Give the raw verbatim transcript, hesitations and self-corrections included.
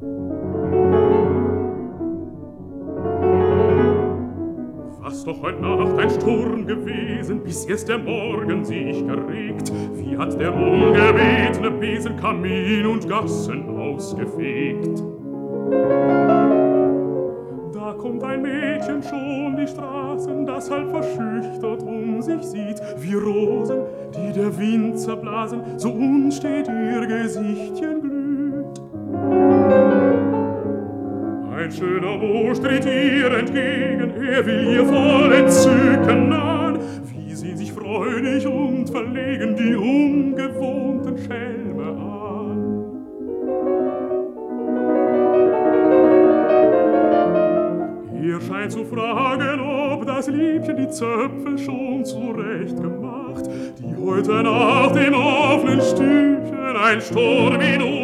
Was doch heut Nacht ein Sturm gewesen, bis erst der Morgen sich geregt. Wie hat der ungebetene Besen Kamin und Gassen ausgefegt? Da kommt ein Mädchen schon die Straßen, das halb verschüchtert um sich sieht, wie Rosen, die der Wind zerblasen, so unstet ihr Gesichtchen glüht. Ein schöner Bursch tritt ihr entgegen, er will ihr voll Entzücken nahen. Wie sehen sich freudig und verlegen die ungewohnten Schelme an. Er scheint zu fragen, ob das Liebchen die Zöpfe schon zurecht gemacht, die heute nach dem offenen Stübchen ein Sturm in